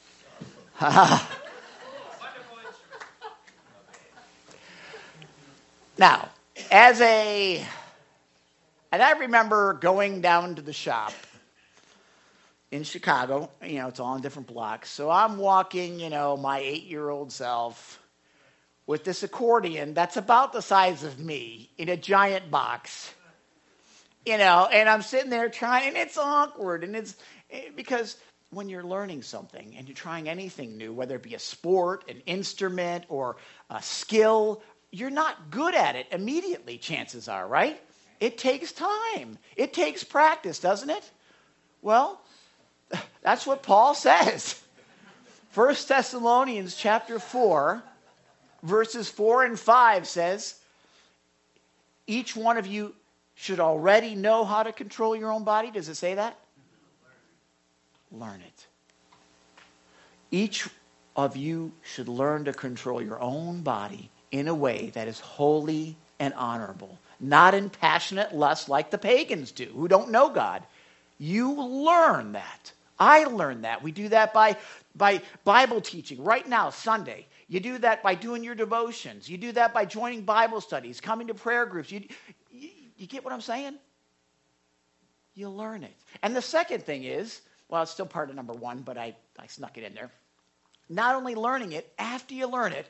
Now, as a, and I remember going down to the shop in Chicago. You know, it's all in different blocks. So I'm walking, you know, my eight-year-old self with this accordion that's about the size of me in a giant box, you know, and I'm sitting there trying, and it's awkward, and it's because when you're learning something and you're trying anything new, whether it be a sport, an instrument, or a skill, you're not good at it immediately, chances are, right? It takes time. It takes practice, doesn't it? Well, that's what Paul says. First Thessalonians chapter four, verses four and five says, each one of you should already know how to control your own body. Does it say that? Learn it. Each of you should learn to control your own body in a way that is holy and honorable, not in passionate lust like the pagans do, who don't know God. You learn that. I learned that. We do that by, by Bible teaching. Right now, Sunday, you do that by doing your devotions. You do that by joining Bible studies, coming to prayer groups. You, you, you get what I'm saying? You learn it. And the second thing is, well, it's still part of number one, but I, I snuck it in there. Not only learning it, after you learn it,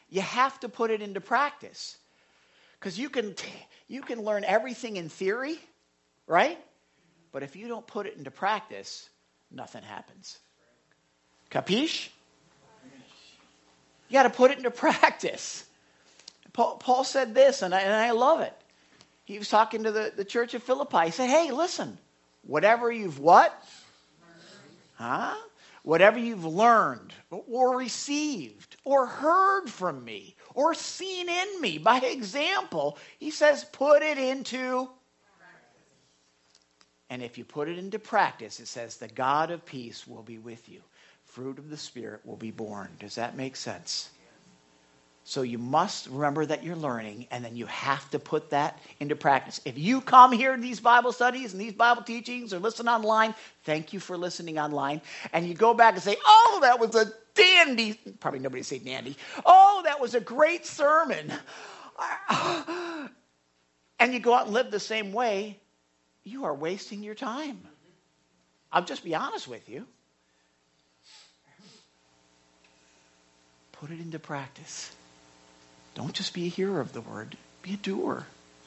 You have to put it into practice. Because you can, t- you can learn everything in theory, right? But if you don't put it into practice, nothing happens. Capiche? You got to put it into practice. Paul, Paul said this, and I, and I love it. He was talking to the, the church of Philippi. He said, hey, listen, whatever you've what? Huh? Whatever you've learned or received or heard from me or seen in me by example, he says, put it into practice. And if you put it into practice, it says, the God of peace will be with you. Fruit of the Spirit will be born. Does that make sense? So you must remember that you're learning, and then you have to put that into practice. If you come here to these Bible studies and these Bible teachings or listen online, thank you for listening online, and you go back and say, oh, that was a dandy, probably nobody say dandy, oh, that was a great sermon, and you go out and live the same way, you are wasting your time. I'll just be honest with you. Put it into practice. Don't just be a hearer of the word, be a doer.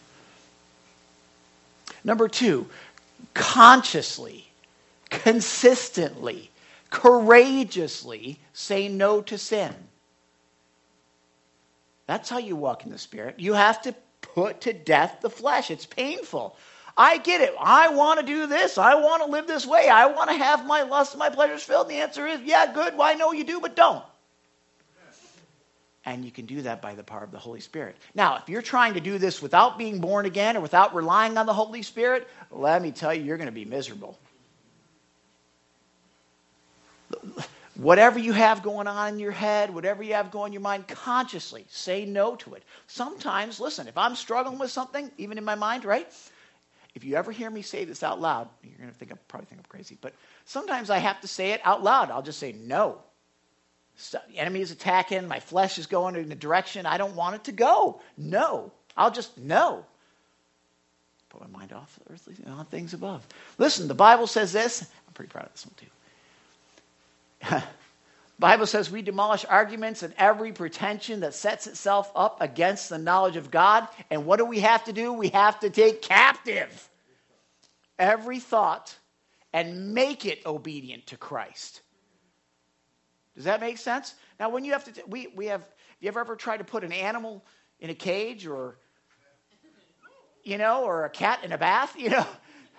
Number two, consciously, consistently, courageously say no to sin. That's how you walk in the Spirit. You have to put to death the flesh. It's painful. I get it. I want to do this. I want to live this way. I want to have my lusts and my pleasures filled. And the answer is, yeah, good. Well, I know you do, but don't. And you can do that by the power of the Holy Spirit. Now, if you're trying to do this without being born again or without relying on the Holy Spirit, let me tell you, you're going to be miserable. Whatever you have going on in your head, whatever you have going in your mind, consciously say no to it. Sometimes, listen, if I'm struggling with something, even in my mind, right? If you ever hear me say this out loud, you're going to think I'm probably think I'm crazy, but sometimes I have to say it out loud. I'll just say no. So, the enemy is attacking. My flesh is going in a direction I don't want it to go. No. I'll just no. Put my mind off earthly on things above. Listen, the Bible says this. I'm pretty proud of this one too. The Bible says we demolish arguments and every pretension that sets itself up against the knowledge of God. And what do we have to do? We have to take captive every thought and make it obedient to Christ. Does that make sense? Now, when you have to, t- we, we have, have you ever ever tried to put an animal in a cage or, you know, or a cat in a bath, you know?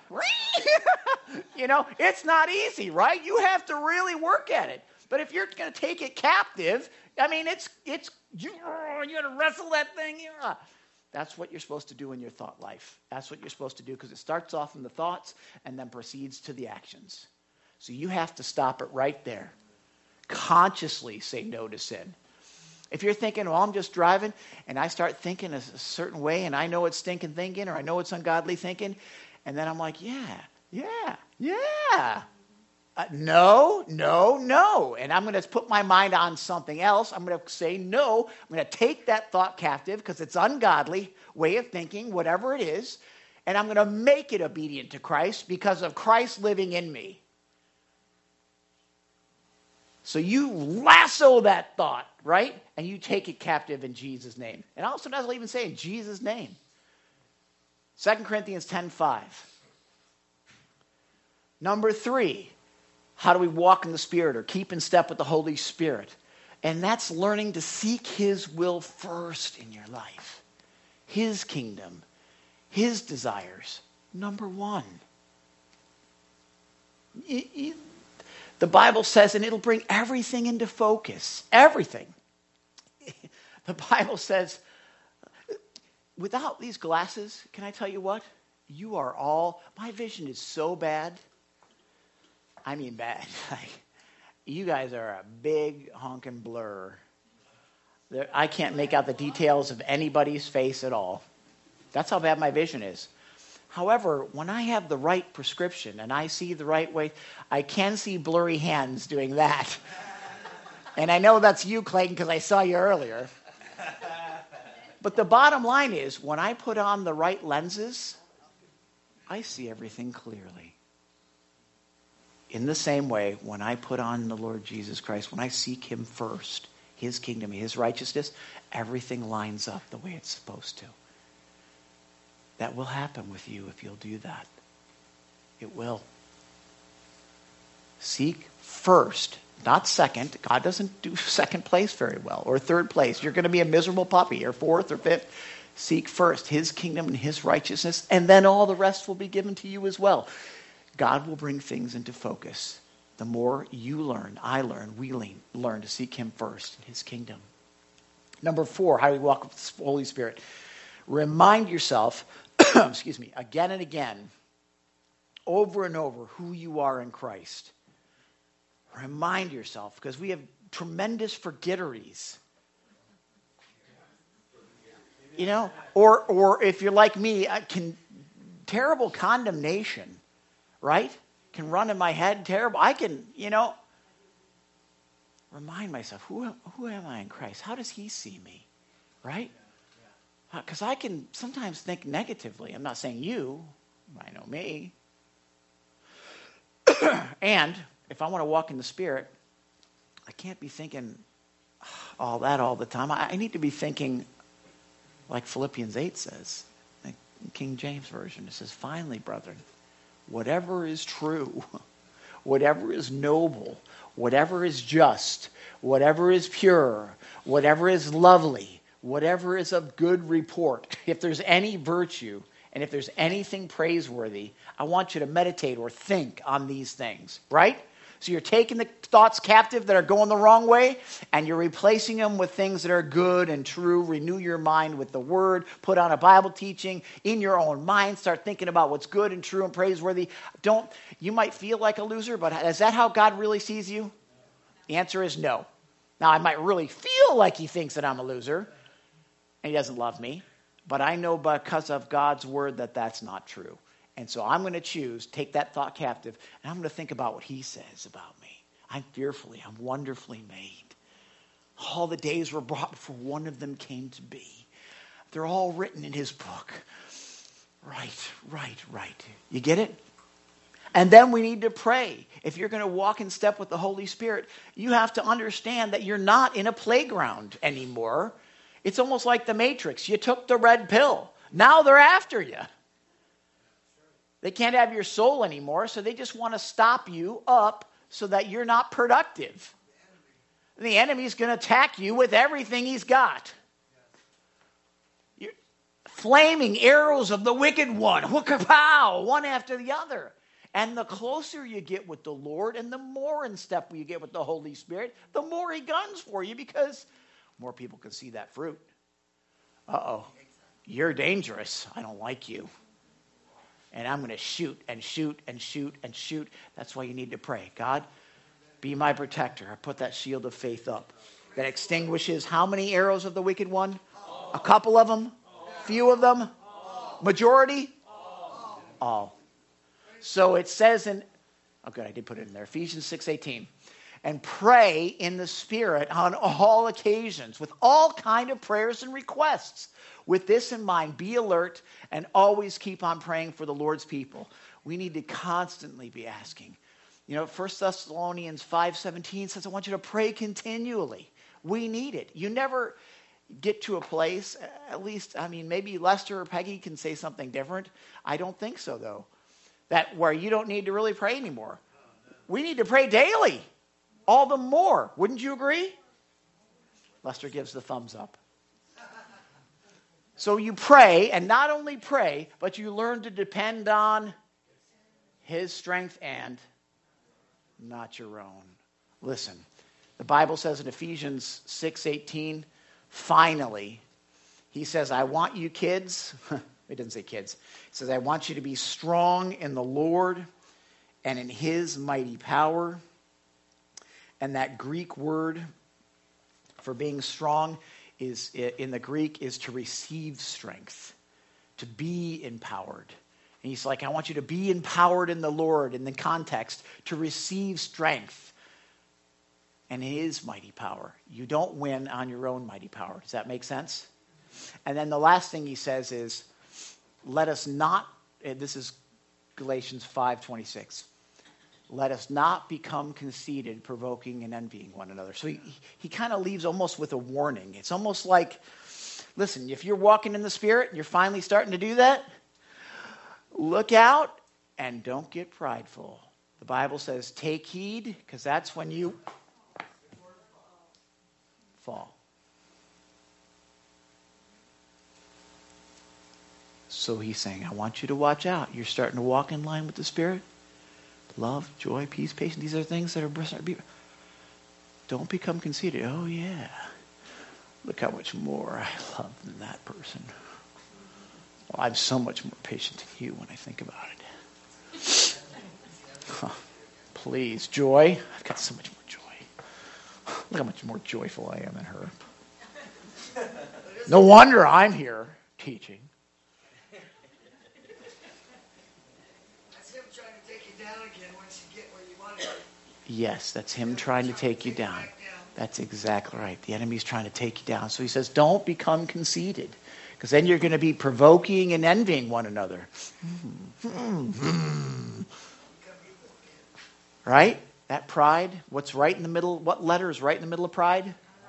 You know, it's not easy, right? You have to really work at it. But if you're going to take it captive, I mean, it's, it's, you, you're going to wrestle that thing. Yeah. That's what you're supposed to do in your thought life. That's what you're supposed to do because it starts off in the thoughts and then proceeds to the actions. So you have to stop it right there. Consciously say no to sin. If you're thinking, well, I'm just driving, and I start thinking a, a certain way, and I know it's stinking thinking, or I know it's ungodly thinking, and then I'm like, yeah, yeah, yeah. Uh, no, no, no. And I'm going to put my mind on something else. I'm going to say no. I'm going to take that thought captive because it's ungodly way of thinking, whatever it is, and I'm going to make it obedient to Christ because of Christ living in me. So you lasso that thought, right? And you take it captive in Jesus' name. And also, I'll even say in Jesus' name. Second Corinthians ten five. Number three, how do we walk in the Spirit or keep in step with the Holy Spirit? And that's learning to seek His will first in your life. His kingdom, His desires. Number one. You, you, The Bible says, and it'll bring everything into focus. Everything. The Bible says, without these glasses, can I tell you what? You are all, my vision is so bad. I mean bad. You guys are a big honking blur. I can't make out the details of anybody's face at all. That's how bad my vision is. However, when I have the right prescription and I see the right way, I can see blurry hands doing that. And I know that's you, Clayton, because I saw you earlier. But the bottom line is, when I put on the right lenses, I see everything clearly. In the same way, when I put on the Lord Jesus Christ, when I seek Him first, his kingdom, his righteousness, everything lines up the way it's supposed to. That will happen with you if you'll do that. It will. Seek first, not second. God doesn't do second place very well, or third place. You're going to be a miserable puppy, or fourth or fifth. Seek first his kingdom and his righteousness, and then all the rest will be given to you as well. God will bring things into focus. The more you learn, I learn, we learn to seek him first in his kingdom. Number four, how do we walk with the Holy Spirit? Remind yourself, excuse me, again and again, over and over, who you are in Christ. Remind yourself, because we have tremendous forgetteries. You know, or or if you're like me, I can terrible condemnation, right? Can run in my head, terrible. I can, you know, remind myself, who who am I in Christ? How does he see me, right? Because I can sometimes think negatively. I'm not saying you, I know me. And if I want to walk in the Spirit, I can't be thinking all that all the time. I, I need to be thinking like Philippians eight says, the King James Version. It says, finally, brethren, whatever is true, whatever is noble, whatever is just, whatever is pure, whatever is lovely, whatever is of good report, if there's any virtue, and if there's anything praiseworthy, I want you to meditate or think on these things, right? So you're taking the thoughts captive that are going the wrong way, and you're replacing them with things that are good and true. Renew your mind with the Word. Put on a Bible teaching in your own mind. Start thinking about what's good and true and praiseworthy. Don't. You might feel like a loser, but is that how God really sees you? The answer is no. Now, I might really feel like he thinks that I'm a loser, and he doesn't love me. But I know because of God's Word that that's not true. And so I'm going to choose, take that thought captive, and I'm going to think about what he says about me. I'm fearfully, I'm wonderfully made. All the days were brought before one of them came to be. They're all written in his book. Right, right, right. You get it? And then we need to pray. If you're going to walk in step with the Holy Spirit, you have to understand that you're not in a playground anymore. It's almost like the Matrix. You took the red pill. Now they're after you. They can't have your soul anymore, so they just want to stop you up so that you're not productive. The enemy's going to attack you with everything he's got. You're flaming arrows of the wicked one, whoop-a-pow, one after the other. And the closer you get with the Lord and the more in step you get with the Holy Spirit, the more he guns for you because more people can see that fruit. Uh-oh, you're dangerous. I don't like you. And I'm going to shoot and shoot and shoot and shoot. That's why you need to pray. God, be my protector. I put that shield of faith up that extinguishes how many arrows of the wicked one? All. A couple of them? All. Few of them? All. Majority? All. All. So it says in, oh good, I did put it in there, Ephesians six eighteen. And pray in the Spirit on all occasions with all kind of prayers and requests. With this in mind, be alert and always keep on praying for the Lord's people. We need to constantly be asking. You know, First Thessalonians five seventeen says, I want you to pray continually. We need it. You never get to a place, at least, I mean, maybe Lester or Peggy can say something different. I don't think so, though. That where you don't need to really pray anymore. We need to pray daily. All the more. Wouldn't you agree? Lester gives the thumbs up. So you pray, and not only pray, but you learn to depend on his strength and not your own. Listen, the Bible says in Ephesians six eighteen, finally, he says, I want you kids, it doesn't say kids, it says, I want you to be strong in the Lord and in his mighty power. And that Greek word for being strong is in the Greek is to receive strength, to be empowered. And he's like, I want you to be empowered in the Lord in the context to receive strength and his mighty power. You don't win on your own mighty power. Does that make sense? And then the last thing he says is, let us not, this is Galatians five twenty-six. Let us not become conceited, provoking and envying one another. So he, he kind of leaves almost with a warning. It's almost like, listen, if you're walking in the Spirit and you're finally starting to do that, look out and don't get prideful. The Bible says, take heed, because that's when you fall. So he's saying, I want you to watch out. You're starting to walk in line with the Spirit. Love, joy, peace, patience. These are things that are... Don't become conceited. Oh, yeah. Look how much more I love than that person. Well, I'm so much more patient than you when I think about it. Huh. Please, joy. I've got so much more joy. Look how much more joyful I am than her. No wonder I'm here teaching. Yes, that's him trying to take you down. That's exactly right. The enemy's trying to take you down. So he says, don't become conceited, because then you're going to be provoking and envying one another. Right? That pride, what's right in the middle, what letter is right in the middle of pride?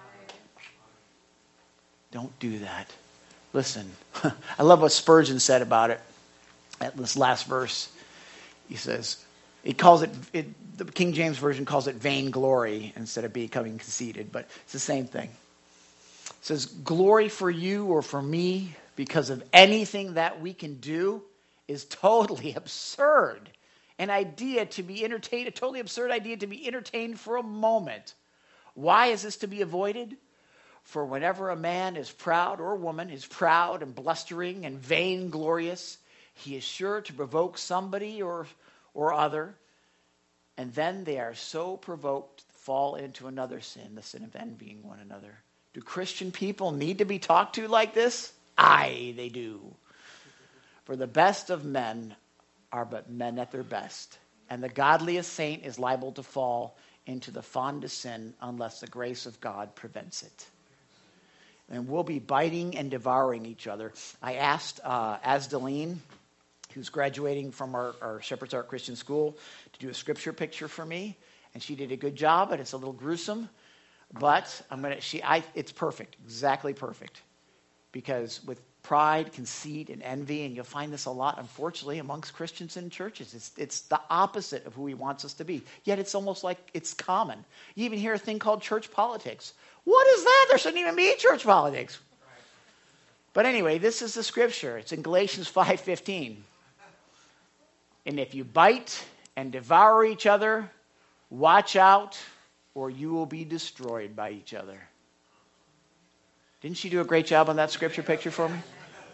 Don't do that. Listen, I love what Spurgeon said about it at this last verse. He says, he calls it, it the King James Version calls it vainglory instead of becoming conceited, but it's the same thing. It says, glory for you or for me because of anything that we can do is totally absurd. An idea to be entertained, a totally absurd idea to be entertained for a moment. Why is this to be avoided? For whenever a man is proud or a woman is proud and blustering and vainglorious, he is sure to provoke somebody or, or other. And then they are so provoked, fall into another sin, the sin of envying one another. Do Christian people need to be talked to like this? Aye, they do. For the best of men are but men at their best, and the godliest saint is liable to fall into the fondest sin unless the grace of God prevents it. And we'll be biting and devouring each other. I asked uh, Asdeline, who's graduating from our, our Shepherd's Heart Christian School, to do a scripture picture for me, and she did a good job, and it's a little gruesome, but I'm gonna. She, I, it's perfect, exactly perfect, because with pride, conceit, and envy, and you'll find this a lot, unfortunately, amongst Christians in churches. It's it's the opposite of who he wants us to be. Yet it's almost like it's common. You even hear a thing called church politics. What is that? There shouldn't even be church politics. But anyway, this is the scripture. It's in Galatians five fifteen. And if you bite and devour each other, watch out, or you will be destroyed by each other. Didn't she do a great job on that scripture picture for me?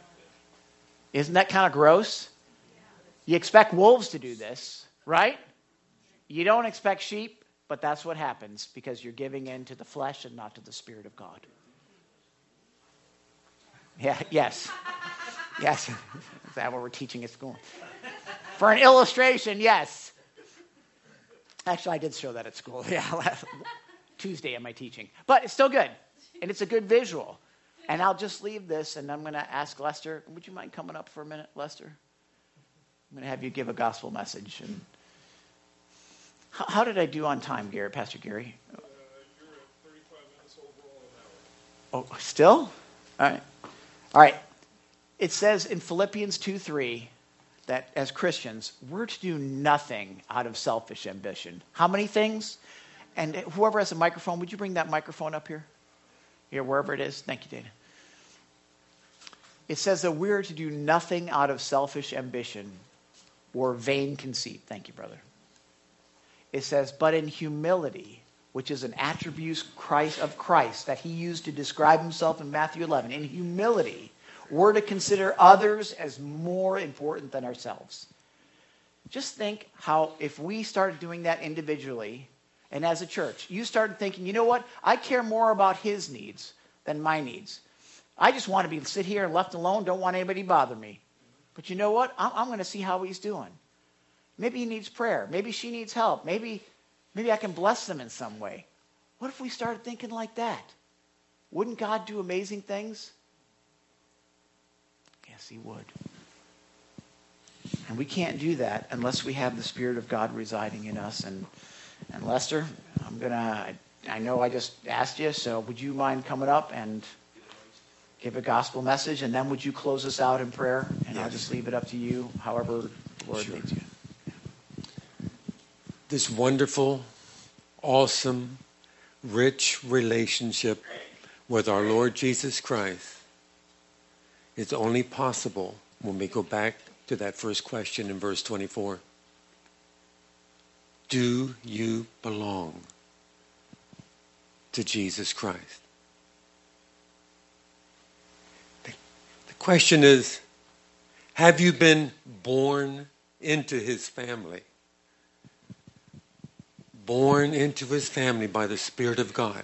Isn't that kind of gross? You expect wolves to do this, right? You don't expect sheep, but that's what happens because you're giving in to the flesh and not to the Spirit of God. Yeah, yes. Yes. Is that what we're teaching at school? For an illustration, yes. Actually, I did show that at school. Yeah, last Tuesday am I teaching. But it's still good. And it's a good visual. And I'll just leave this, and I'm going to ask Lester, would you mind coming up for a minute, Lester? I'm going to have you give a gospel message. And how, how did I do on time, Gary, Pastor Gary? Uh, you're at thirty-five minutes overall an hour. Oh, still? All right. All right. It says in Philippians two three that as Christians, we're to do nothing out of selfish ambition. How many things? And whoever has a microphone, would you bring that microphone up here? Here, wherever it is. Thank you, Dana. It says that we're to do nothing out of selfish ambition or vain conceit. Thank you, brother. It says, but in humility, which is an attribute Christ, of Christ that he used to describe himself in Matthew eleven. In humility, we're to consider others as more important than ourselves. Just think how if we started doing that individually, and as a church, you started thinking, you know what? I care more about his needs than my needs. I just want to be sit here and left alone, don't want anybody to bother me. But you know what? I'm, I'm going to see how he's doing. Maybe he needs prayer. Maybe she needs help. Maybe, maybe I can bless them in some way. What if we started thinking like that? Wouldn't God do amazing things? Yes, he would. And we can't do that unless we have the Spirit of God residing in us. And, and Lester, I'm going to, I know I just asked you, so would you mind coming up and give a gospel message? And then would you close us out in prayer? And yes. I'll just leave it up to you, however the Lord Sure. leads you. This wonderful, awesome, rich relationship with our Lord Jesus Christ is only possible when we go back to that first question in verse twenty-four. Do you belong to Jesus Christ? The, the question is, have you been born into his family? Born into his family by the Spirit of God.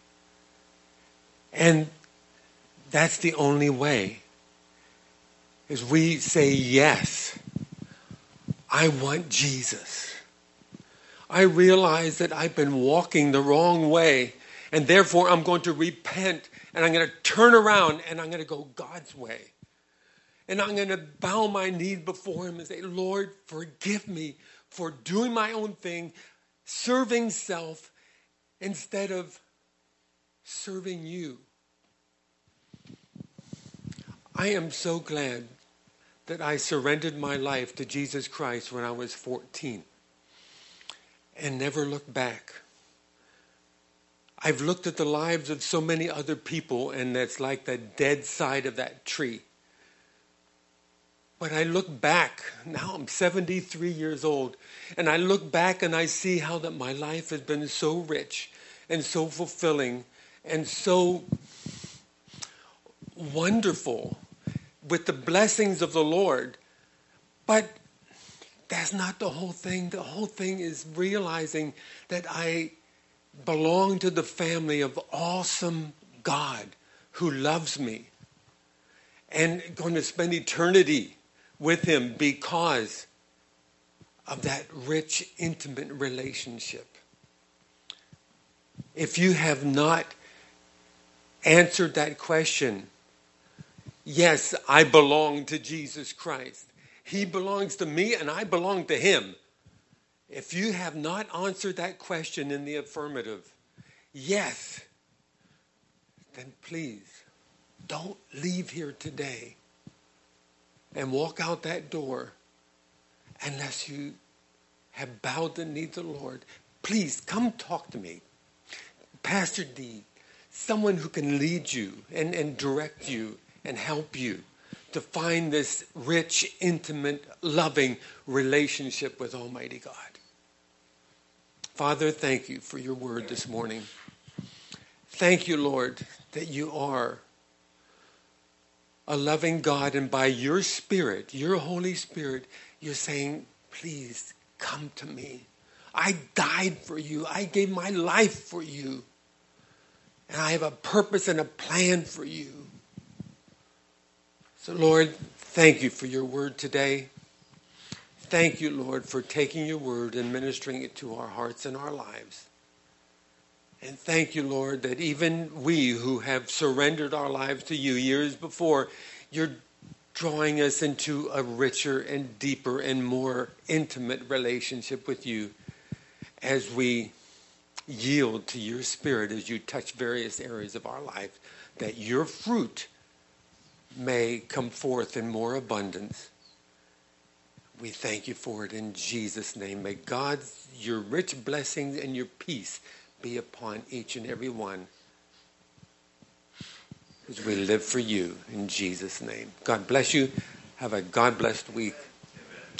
And that's the only way. Is we say, yes, I want Jesus. I realize that I've been walking the wrong way, and therefore I'm going to repent, and I'm going to turn around, and I'm going to go God's way. And I'm going to bow my knee before him and say, Lord, forgive me for doing my own thing, serving self instead of serving you. I am so glad that I surrendered my life to Jesus Christ when I was fourteen and never looked back. I've looked at the lives of so many other people, and that's like the dead side of that tree. But I look back, now I'm seventy-three years old, and I look back and I see how that my life has been so rich and so fulfilling and so wonderful with the blessings of the Lord. But that's not the whole thing. The whole thing is realizing that I belong to the family of awesome God who loves me and going to spend eternity with him because of that rich, intimate relationship. If you have not answered that question, yes, I belong to Jesus Christ. He belongs to me and I belong to him. If you have not answered that question in the affirmative, yes, then please don't leave here today and walk out that door unless you have bowed the knee to the Lord. Please come talk to me. Pastor D, someone who can lead you and, and direct you and help you to find this rich, intimate, loving relationship with Almighty God. Father, thank you for your word this morning. Thank you, Lord, that you are a loving God, and by your Spirit, your Holy Spirit, you're saying, please come to me. I died for you. I gave my life for you. And I have a purpose and a plan for you. So, Lord, thank you for your word today. Thank you, Lord, for taking your word and ministering it to our hearts and our lives. And thank you, Lord, that even we who have surrendered our lives to you years before, you're drawing us into a richer and deeper and more intimate relationship with you as we yield to your Spirit as you touch various areas of our life, that your fruit may come forth in more abundance. We thank you for it in Jesus' name. May God's, your rich blessings and your peace be upon each and every one as we live for you in Jesus' name. God bless you. Have a God-blessed week.